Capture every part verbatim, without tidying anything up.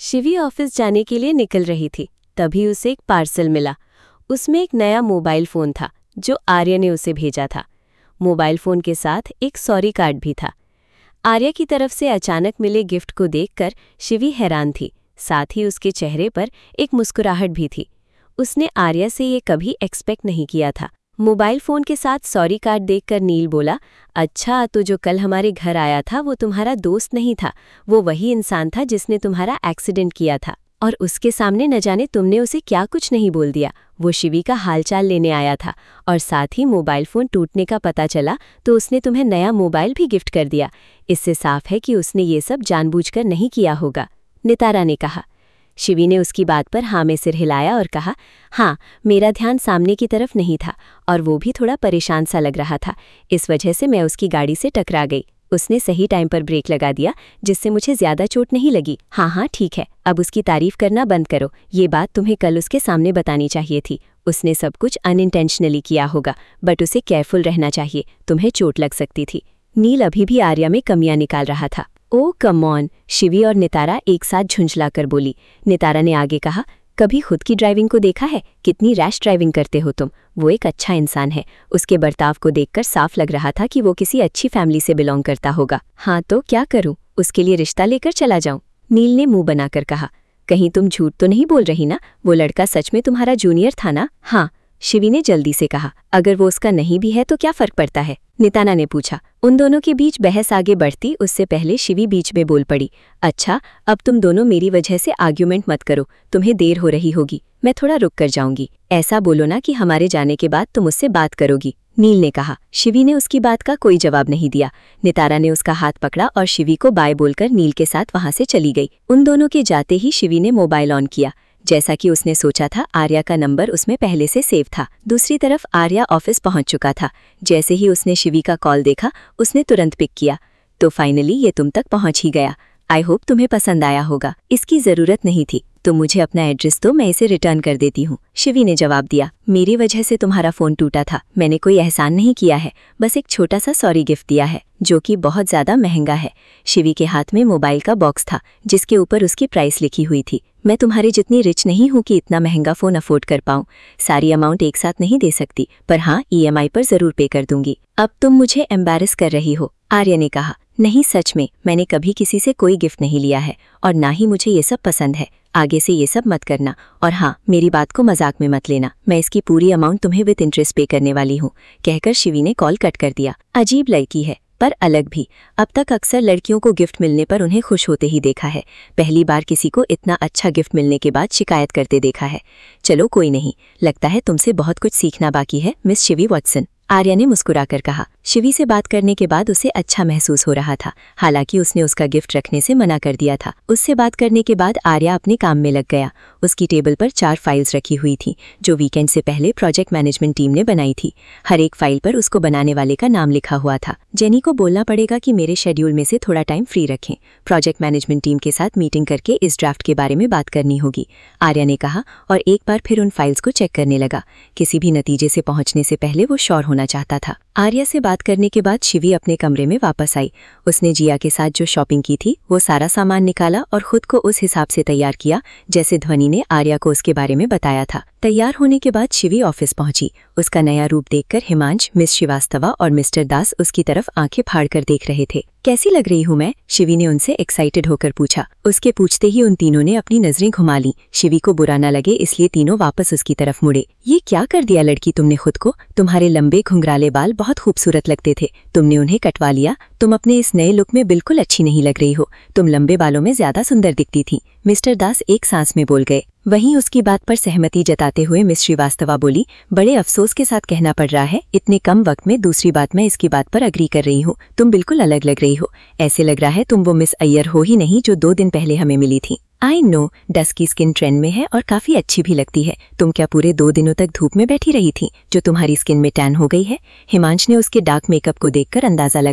Shivi office जाने के लिए निकल रही थी, तभी उसे एक पार्सल मिला। उसमें एक नया मोबाइल फ़ोन था जो आर्या ने उसे भेजा था। मोबाइल फ़ोन के साथ एक सॉरी कार्ड भी था। आर्या की तरफ से अचानक मिले गिफ्ट को देखकर शिवी हैरान थी, साथ ही उसके चेहरे पर एक मुस्कुराहट भी थी। उसने आर्या से ये कभी एक्सपेक्ट नहीं किया था। मोबाइल फ़ोन के साथ सॉरी कार्ड देखकर नील बोला, अच्छा तो जो कल हमारे घर आया था वो तुम्हारा दोस्त नहीं था, वो वही इंसान था जिसने तुम्हारा एक्सीडेंट किया था। और उसके सामने न जाने तुमने उसे क्या कुछ नहीं बोल दिया। वो शिवी का हालचाल लेने आया था और साथ ही मोबाइल फ़ोन टूटने का पता चला तो उसने तुम्हें नया मोबाइल भी गिफ्ट कर दिया। इससे साफ है कि उसने ये सब जानबूझकर नहीं किया होगा, नितारा ने कहा। शिवी ने उसकी बात पर हाँ में सिर हिलाया और कहा, हाँ, मेरा ध्यान सामने की तरफ नहीं था और वो भी थोड़ा परेशान सा लग रहा था, इस वजह से मैं उसकी गाड़ी से टकरा गई। उसने सही टाइम पर ब्रेक लगा दिया जिससे मुझे ज्यादा चोट नहीं लगी। हाँ हाँ ठीक है, अब उसकी तारीफ करना बंद करो, ये बात तुम्हें कल उसके सामने बतानी चाहिए थी। उसने सब कुछ अनइंटेंशनली किया होगा, बट उसे केयरफुल रहना चाहिए, तुम्हें चोट लग सकती थी। नील अभी भी आर्या में कमियां निकाल रहा था। ओ कम ऑन, शिवी और नितारा एक साथ झुंझलाकर बोली। नितारा ने आगे कहा, कभी खुद की ड्राइविंग को देखा है? कितनी रैश ड्राइविंग करते हो तुम। वो एक अच्छा इंसान है, उसके बर्ताव को देखकर साफ लग रहा था कि वो किसी अच्छी फैमिली से बिलोंग करता होगा। हाँ तो क्या करूं, उसके लिए रिश्ता लेकर चला जाऊं? नील ने मुंह बनाकर कहा। कहीं तुम झूठ तो नहीं बोल रही ना? वो लड़का सच में तुम्हारा जूनियर था ना? हाँ, शिवी ने जल्दी से कहा। अगर वो उसका नहीं भी है तो क्या फर्क पड़ता है? निताना ने पूछा। उन दोनों के बीच बहस आगे बढ़ती उससे पहले शिवी बीच में बोल पड़ी। अच्छा, अब तुम दोनों मेरी वजह से आर्ग्यूमेंट मत करो, तुम्हें देर हो रही होगी, मैं थोड़ा रुक कर जाऊंगी। ऐसा बोलो ना कि हमारे जाने के बाद तुम उससे बात करोगी, नील ने कहा। शिवी ने उसकी बात का कोई जवाब नहीं दिया। नितारा ने उसका हाथ पकड़ा और शिवी को बाय बोलकर नील के साथ वहां से चली गई। उन दोनों के जाते ही शिवी ने मोबाइल ऑन किया। जैसा कि उसने सोचा था, आर्या का नंबर उसमें पहले से सेव था। दूसरी तरफ आर्या ऑफिस पहुंच चुका था। जैसे ही उसने शिवी का कॉल देखा, उसने तुरंत पिक किया। तो फाइनली ये तुम तक पहुंच ही गया। आई होप तुम्हें पसंद आया होगा। इसकी जरूरत नहीं थी, तो मुझे अपना एड्रेस दो, मैं इसे रिटर्न कर देती हूँ, शिवी ने जवाब दिया। मेरी वजह से तुम्हारा फोन टूटा था, मैंने कोई एहसान नहीं किया है, बस एक छोटा सा सॉरी गिफ्ट दिया है जो कि बहुत ज्यादा महंगा है। शिवी के हाथ में मोबाइल का बॉक्स था जिसके ऊपर उसकी प्राइस लिखी हुई थी। मैं तुम्हारी जितनी रिच नहीं हूँ कि इतना महंगा फोन अफोर्ड कर पाऊँ। सारी अमाउंट एक साथ नहीं दे सकती, पर हाँ ई एम आई पर जरूर पे कर दूंगी। अब तुम मुझे एम्बैरस कर रही हो, आर्या ने कहा। नहीं, सच में मैंने कभी किसी से कोई गिफ्ट नहीं लिया है और ना ही मुझे ये सब पसंद है। आगे से ये सब मत करना, और हाँ, मेरी बात को मजाक में मत लेना। मैं इसकी पूरी अमाउंट तुम्हें विद इंटरेस्ट पे करने वाली हूँ, कहकर शिवी ने कॉल कट कर दिया। अजीब लड़की है, पर अलग भी। अब तक अक्सर लड़कियों को गिफ्ट मिलने पर उन्हें खुश होते ही देखा है, पहली बार किसी को इतना अच्छा गिफ्ट मिलने के बाद शिकायत करते देखा है। चलो कोई नहीं, लगता है तुमसे बहुत कुछ सीखना बाकी है मिस शिवी वॉटसन, आर्या ने मुस्कुराकर कहा। शिवी से बात करने के बाद उसे अच्छा महसूस हो रहा था, हालांकि उसने उसका गिफ्ट रखने से मना कर दिया था। उससे बात करने के बाद आर्या अपने काम में लग गया। उसकी टेबल पर चार फाइल्स रखी हुई थी जो वीकेंड से पहले प्रोजेक्ट मैनेजमेंट टीम ने बनाई थी। हर एक फाइल पर उसको बनाने वाले का नाम लिखा हुआ था। जेनी को बोलना पड़ेगा कि मेरे शेड्यूल में से थोड़ा टाइम फ्री रखें, प्रोजेक्ट मैनेजमेंट टीम के साथ मीटिंग करके इस ड्राफ्ट के बारे में बात करनी होगी, आर्या ने कहा और एक बार फिर उन फाइल्स को चेक करने लगा। किसी भी नतीजे से पहुंचने से पहले वो श्योर होना चाहता था। आर्या से बात करने के बाद शिवी अपने कमरे में वापस आई। उसने जिया के साथ जो शॉपिंग की थी वो सारा सामान निकाला और खुद को उस हिसाब से तैयार किया जैसे ध्वनि ने आर्या को उसके बारे में बताया था। तैयार होने के बाद शिवी ऑफिस पहुंची। उसका नया रूप देखकर हिमांश, मिस श्रीवास्तवा और मिस्टर दास उसकी तरफ आंखें फाड़कर देख रहे थे। कैसी लग रही हूँ मैं? शिवी ने उनसे एक्साइटेड होकर पूछा। उसके पूछते ही उन तीनों ने अपनी नजरें घुमा ली। शिवी को बुरा न लगे इसलिए तीनों वापस उसकी तरफ मुड़े। ये क्या कर दिया लड़की तुमने खुद को? तुम्हारे लंबे घुंघराले बाल बहुत खूबसूरत लगते थे, तुमने उन्हें कटवा लिया। तुम अपने इस नए लुक में बिल्कुल अच्छी नहीं लग रही हो, तुम लंबे बालों में ज्यादा सुंदर दिखती थी, मिस्टर दास एक सांस में बोल गए। वहीं उसकी बात पर सहमति जताते हुए मिस श्रीवास्तवा बोली, बड़े अफसोस के साथ कहना पड़ रहा है, इतने कम वक्त में दूसरी बात मैं इसकी बात पर अग्री कर रही हूँ। तुम बिल्कुल अलग लग रही हो, ऐसे लग रहा है तुम वो मिस अय्यर हो ही नहीं जो दो दिन पहले हमें मिली थी। आई नो, डस की स्किन ट्रेंड में है और काफी अच्छी भी लगती है। तुम क्या पूरे दो दिनों तक धूप में बैठी रही थी जो तुम्हारी स्किन में टैन हो गई है? हिमांश ने उसके डार्क मेकअप को देखकर अंदाजा लगाया।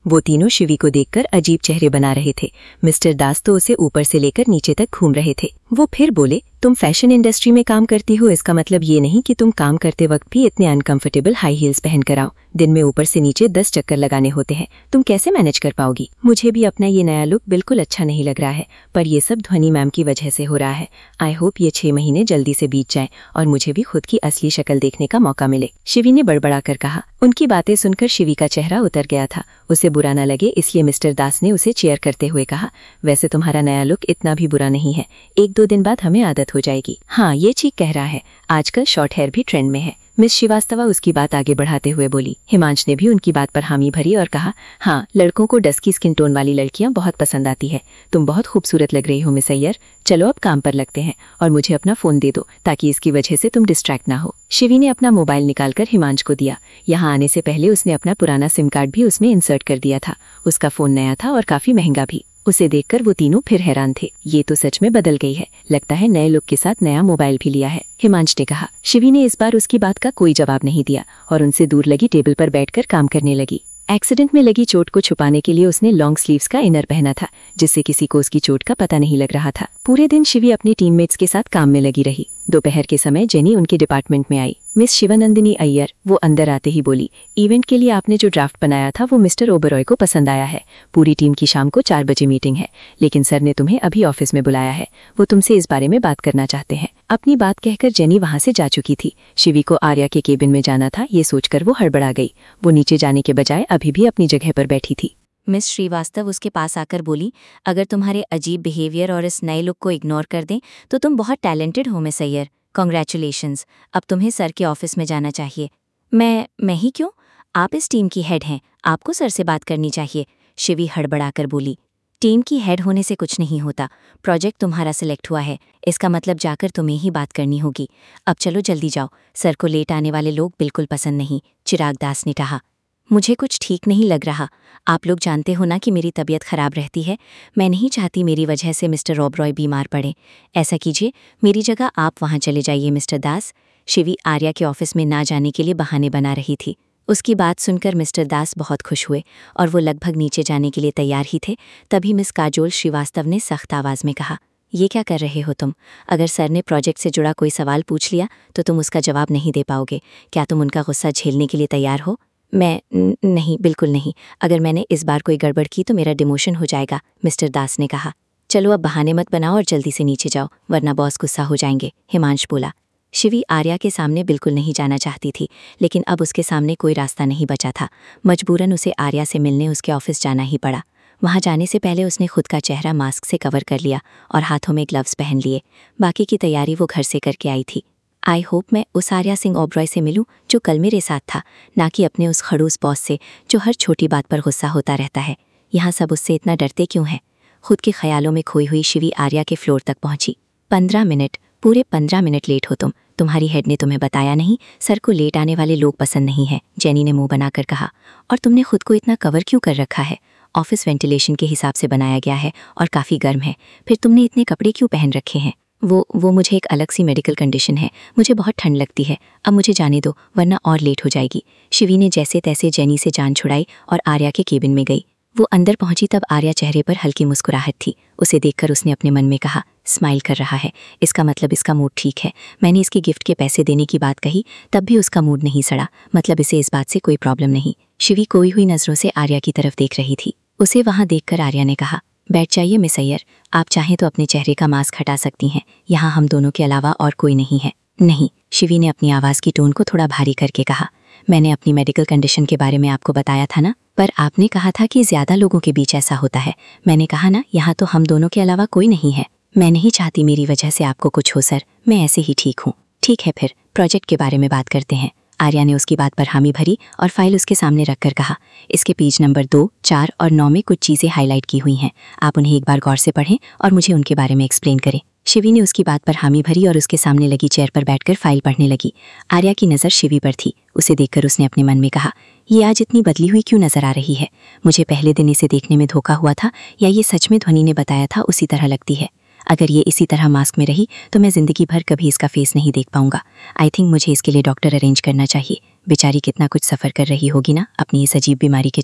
वो तीनों शिवी को देखकर अजीब चेहरे बना रहे थे। मिस्टर दास तो उसे ऊपर से लेकर नीचे तक घूम रहे थे। वो फिर बोले, तुम फैशन इंडस्ट्री में काम करती हो, इसका मतलब ये नहीं कि तुम काम करते वक्त भी इतने अनकंफर्टेबल हाई हील्स पहन कर आओ। दिन में ऊपर से नीचे दस चक्कर लगाने होते हैं, तुम कैसे मैनेज कर पाओगी? मुझे भी अपना ये नया लुक बिल्कुल अच्छा नहीं लग रहा है, पर ये सब ध्वनि मैम की वजह से हो रहा है। आई होप ये छह महीने जल्दी से बीत जाएं और मुझे भी खुद की असली शक्ल देखने का मौका मिले, शिवी ने बड़बड़ा कर कहा। उनकी बातें सुनकर शिवी का चेहरा उतर गया था। उसे बुरा न लगे इसलिए मिस्टर दास ने उसे चेयर करते हुए कहा, वैसे तुम्हारा नया लुक इतना भी बुरा नहीं है, एक दो दिन बाद हमें आदत हो जाएगी। हाँ, ये ठीक कह रहा है, आजकल शॉर्ट हेयर भी ट्रेंड में है। मिस श्रीवास्तवा उसकी बात आगे बढ़ाते हुए बोली। हिमांश ने भी उनकी बात पर हामी भरी और कहा, हाँ, लड़कों को डस्की स्किन टोन वाली लड़कियां बहुत पसंद आती है। तुम बहुत खूबसूरत लग रही हो मिस अय्यर। चलो अब काम पर लगते हैं और मुझे अपना फोन दे दो ताकि इसकी वजह से तुम डिस्ट्रैक्ट ना हो। शिवी ने अपना मोबाइल निकालकर हिमांश को दिया। यहाँ आने से पहले उसने अपना पुराना सिम कार्ड भी उसमें इंसर्ट कर दिया था। उसका फोन नया था और काफी महंगा भी। उसे देखकर वो तीनों फिर हैरान थे। ये तो सच में बदल गई है, लगता है नए लुक के साथ नया मोबाइल भी लिया है, हिमांश ने कहा। शिवी ने इस बार उसकी बात का कोई जवाब नहीं दिया और उनसे दूर लगी टेबल पर बैठकर काम करने लगी। एक्सीडेंट में लगी चोट को छुपाने के लिए उसने लॉन्ग स्लीव्स का इनर पहना था, जिससे किसी को उसकी चोट का पता नहीं लग रहा था। पूरे दिन शिवी अपने टीममेट्स के साथ काम में लगी रही। दोपहर के समय जेनी उनके डिपार्टमेंट में आई। मिस शिवानंदिनी अय्यर, वो अंदर आते ही बोली, इवेंट के लिए आपने जो ड्राफ्ट बनाया था वो मिस्टर ओबरॉय को पसंद आया है। पूरी टीम की शाम को चार बजे मीटिंग है, लेकिन सर ने तुम्हें अभी ऑफिस में बुलाया है। वो तुमसे इस बारे में बात करना चाहते हैं। अपनी बात कहकर जेनी वहां से जा चुकी थी। शिवी को आर्या के केबिन में जाना था, ये सोचकर वो हड़बड़ा गई। वो नीचे जाने के बजाय अभी भी अपनी जगह पर बैठी थी। मिस श्रीवास्तव उसके पास आकर बोली, अगर तुम्हारे अजीब बिहेवियर और इस नए लुक को इग्नोर कर दें तो तुम बहुत टैलेंटेड हो मिस अय्यर। कॉन्ग्रेचुलेशंस, अब तुम्हें सर के ऑफिस में जाना चाहिए। मैं मैं ही क्यों? आप इस टीम की हेड हैं, आपको सर से बात करनी चाहिए, शिवी हड़बड़ाकर बोली। टीम की हेड होने से कुछ नहीं होता। प्रोजेक्ट तुम्हारा सिलेक्ट हुआ है, इसका मतलब जाकर तुम्हें ही बात करनी होगी। अब चलो जल्दी जाओ, सर को लेट आने वाले लोग बिल्कुल पसंद नहीं, चिराग दास ने कहा। मुझे कुछ ठीक नहीं लग रहा। आप लोग जानते हो ना कि मेरी तबीयत खराब रहती है। मैं नहीं चाहती मेरी वजह से मिस्टर ओबरॉय बीमार पड़े। ऐसा कीजिए, मेरी जगह आप वहाँ चले जाइए मिस्टर दास। शिवी आर्या के ऑफिस में ना जाने के लिए बहाने बना रही थी। उसकी बात सुनकर मिस्टर दास बहुत खुश हुए और वो लगभग नीचे जाने के लिए तैयार ही थे। तभी मिस काजोल श्रीवास्तव ने सख्त आवाज़ में कहा, ये क्या कर रहे हो तुम? अगर सर ने प्रोजेक्ट से जुड़ा कोई सवाल पूछ लिया तो तुम उसका जवाब नहीं दे पाओगे। क्या तुम उनका गुस्सा झेलने के लिए तैयार हो? मैं नहीं, बिल्कुल नहीं। अगर मैंने इस बार कोई गड़बड़ की तो मेरा डिमोशन हो जाएगा, मिस्टर दास ने कहा। चलो अब बहाने मत बनाओ और जल्दी से नीचे जाओ, वरना बॉस गुस्सा हो जाएंगे, हिमांश बोला। शिवी आर्या के सामने बिल्कुल नहीं जाना चाहती थी, लेकिन अब उसके सामने कोई रास्ता नहीं बचा था। मजबूरन उसे आर्या से मिलने उसके ऑफिस जाना ही पड़ा। वहाँ जाने से पहले उसने खुद का चेहरा मास्क से कवर कर लिया और हाथों में ग्लव्स पहन लिए। बाकी की तैयारी वो घर से करके आई थी। आई होप मैं उस आर्या सिंह ओबरॉय से मिलूं जो कल मेरे साथ था, ना कि अपने उस खड़ूस बॉस से जो हर छोटी बात पर गुस्सा होता रहता है। यहाँ सब उससे इतना डरते क्यों हैं? खुद के ख्यालों में खोई हुई शिवी आर्या के फ्लोर तक पहुंची। पंद्रह मिनट, पूरे पंद्रह मिनट लेट हो तुम। तुम्हारी हेड ने तुम्हें बताया नहीं, सर को लेट आने वाले लोग पसंद नहीं है, जेनी ने मुंह बनाकर कहा। और तुमने खुद को इतना कवर क्यों कर रखा है? ऑफिस वेंटिलेशन के हिसाब से बनाया गया है और काफ़ी गर्म है, फिर तुमने इतने कपड़े क्यों पहन रखे हैं? वो वो मुझे एक अलग सी मेडिकल कंडीशन है, मुझे बहुत ठंड लगती है। अब मुझे जाने दो वरना और लेट हो जाएगी। शिवी ने जैसे तैसे जेनी से जान छुड़ाई और आर्या के केबिन में गई। वो अंदर पहुंची तब आर्या चेहरे पर हल्की मुस्कुराहट थी। उसे देखकर उसने अपने मन में कहा, स्माइल कर रहा है, इसका मतलब इसका मूड ठीक है। मैंने इसकी गिफ्ट के पैसे देने की बात कही तब भी उसका मूड नहीं सड़ा, मतलब इसे इस बात से कोई प्रॉब्लम नहीं। शिवी खोई हुई नजरों से आर्या की तरफ देख रही थी। उसे वहां देखकर आर्या ने कहा, बैठ जाइए मिस अय्यर, आप चाहें तो अपने चेहरे का मास्क हटा सकती हैं, यहाँ हम दोनों के अलावा और कोई नहीं है। नहीं, शिवी ने अपनी आवाज़ की टोन को थोड़ा भारी करके कहा। मैंने अपनी मेडिकल कंडीशन के बारे में आपको बताया था ना, पर आपने कहा था कि ज़्यादा लोगों के बीच ऐसा होता है। मैंने कहा ना, यहाँ तो हम दोनों के अलावा कोई नहीं है। मैं नहीं चाहती मेरी वजह से आपको कुछ हो सर, मैं ऐसे ही ठीक हूँ। ठीक है, फिर प्रोजेक्ट के बारे में बात करते हैं। आर्या ने उसकी बात पर हामी भरी और फाइल उसके सामने रखकर कहा, इसके पेज नंबर दो, चार और नौ में कुछ चीज़ें हाईलाइट की हुई हैं। आप उन्हें एक बार गौर से पढ़ें और मुझे उनके बारे में एक्सप्लेन करें। शिवी ने उसकी बात पर हामी भरी और उसके सामने लगी चेयर पर बैठकर फाइल पढ़ने लगी। आर्या की नज़र शिवी पर थी। उसे देखकर उसने अपने मन में कहा, ये आज इतनी बदली हुई क्यों नज़र आ रही है? मुझे पहले दिन इसे देखने में धोखा हुआ था या ये सच में ध्वनि ने बताया था उसी तरह लगती है? अगर ये इसी तरह मास्क में रही तो मैं ज़िंदगी भर कभी इसका फेस नहीं देख पाऊंगा। आई थिंक मुझे इसके लिए डॉक्टर अरेंज करना चाहिए। बेचारी कितना कुछ सफ़र कर रही होगी ना अपनी इस अजीब बीमारी के चलते।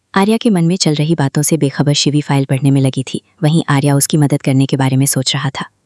आर्या के मन में चल रही बातों से बेखबर शिवी फाइल पढ़ने में लगी थी। वहीं आर्या उसकी मदद करने के बारे में सोच रहा था।